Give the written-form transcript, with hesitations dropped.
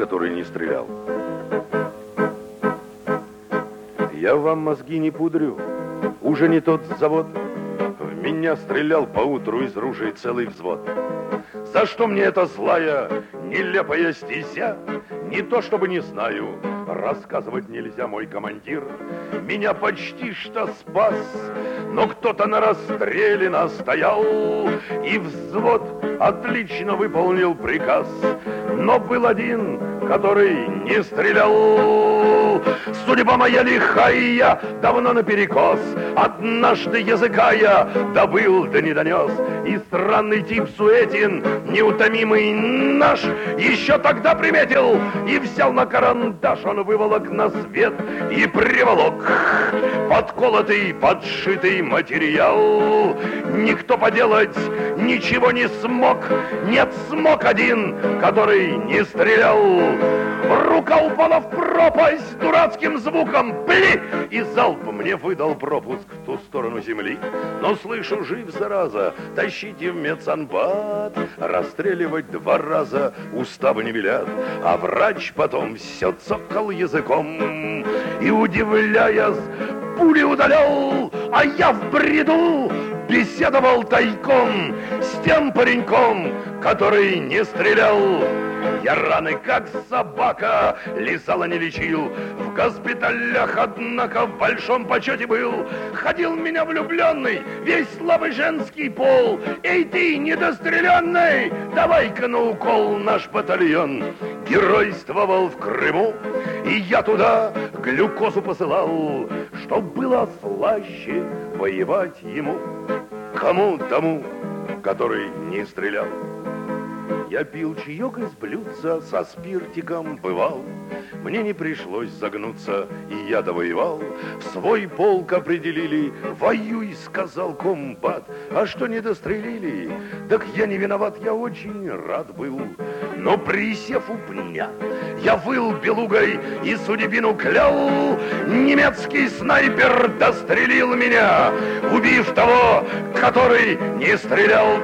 который не стрелял. Я вам мозги не пудрю, уже не тот завод. В меня стрелял поутру из ружей целый взвод. За что мне эта злая, нелепая стезя? Не то чтобы не знаю, рассказывать нельзя, мой командир меня почти что спас, но кто-то на расстреле настоял, и взвод отлично выполнил приказ. Но был один, который не стрелял. Судьба моя лихая, давно наперекос. Однажды языка я добыл, да не донес. И странный тип Суетин, неутомимый наш, еще тогда приметил и взял на карандаш. Он выволок на свет и приволок подколотый, подшитый материал. Никто поделать ничего не смог. Нет, смог один, который не стрелял. Рука упала в пропасть с дурацким звуком «Пли!» И залп мне выдал пропуск в ту сторону земли. Но слышу, жив, зараза, тащите в медсанбат. Расстреливать 2 раза уставы не велят. А врач потом все цокал языком и, удивляясь, пули удалял. А я в бреду беседовал тайком с тем пареньком, который не стрелял. Я раны, как собака, лизал, а не лечил. В госпиталях, однако, в большом почете был. Ходил меня влюбленный, весь слабый женский пол. Эй ты, недостреленный, давай-ка на укол наш батальон. Геройствовал в Крыму, и я туда глюкозу посылал, чтоб было слаще воевать ему. Кому тому, который не стрелял. Я пил чаек из блюдца, со спиртиком бывал. Мне не пришлось загнуться, и я довоевал. В свой полк определили, воюй, сказал комбат. А что не дострелили? Так я не виноват, я очень рад был. Но присев у пня, я выл белугой и судьбину клял. Немецкий снайпер дострелил меня, убив того, который не стрелял.